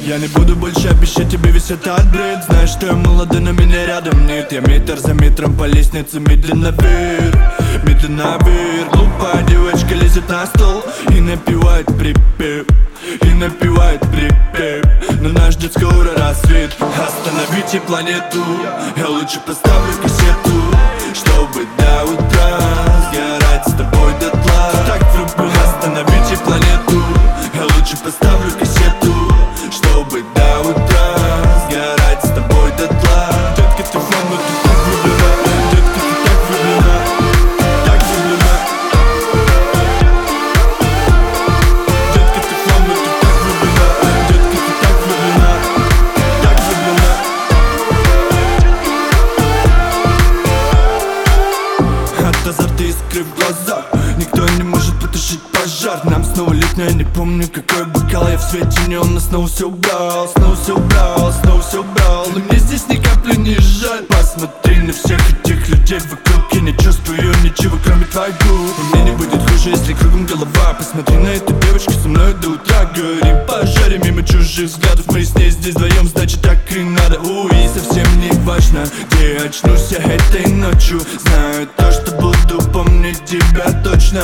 Я не буду больше обещать тебе весь этот бред. Знаешь, что я молодой, но меня рядом нет. Я метр за метром по лестнице медленно вверх, медленно вверх. Глупая девочка лезет на стол и напевает припев, и напевает припев. Но нас ждет скоро рассвет. Остановите планету, я лучше поставлю кассету, чтобы до утра сгорать с тобой дотла. Так влюблен. Остановите планету, я лучше поставлю кассету, чтобы до утра сгорать с тобой дотла. Детка, ты фан, но ты так влюблена. Детка, ты так влюблена, так влюблена. Детка, ты фан, но ты так влюблена. Детка, ты так влюблена, так влюблена. От азарта искры в глазах, никто не может потушить пожар. Нам снова лет, но я не помню, какой бокал. Я в свете неона снова все убрал, снова все убрал, снова все убрал. Но мне здесь ни капли не жаль. Посмотри на всех этих людей вокруг, я не чувствую ничего, кроме твоих губ. И мне не будет хуже, если кругом голова. Посмотри на эту девочку, со мной до утра. Горим пожаре мимо чужих взглядов. Мы с ней здесь вдвоем, значит так и надо. И совсем не важно, где я очнусь я этой ночью. Знаю то, что буду помнить тебя точно.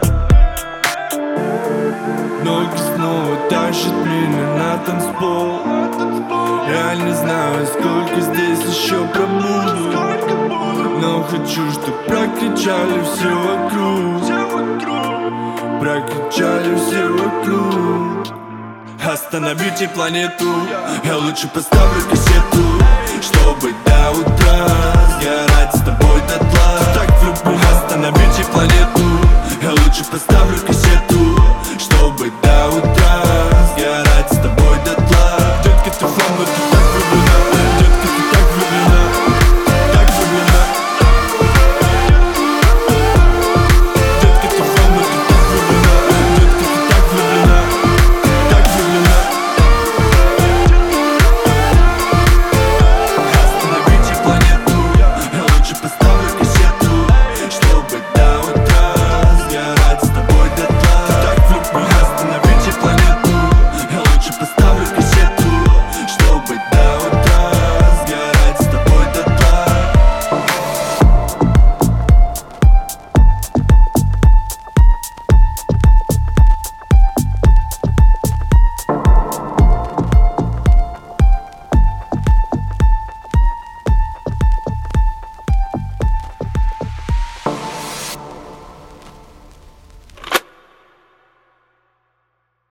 Ноги снова тащат меня на танцпол. Я не знаю, сколько здесь еще пробуду, но хочу, чтоб прокричали все вокруг, прокричали все вокруг. Остановите планету, я лучше поставлю кассету, чтобы до утра сгорать с тобой дотла. Так влюблен. Остановите планету,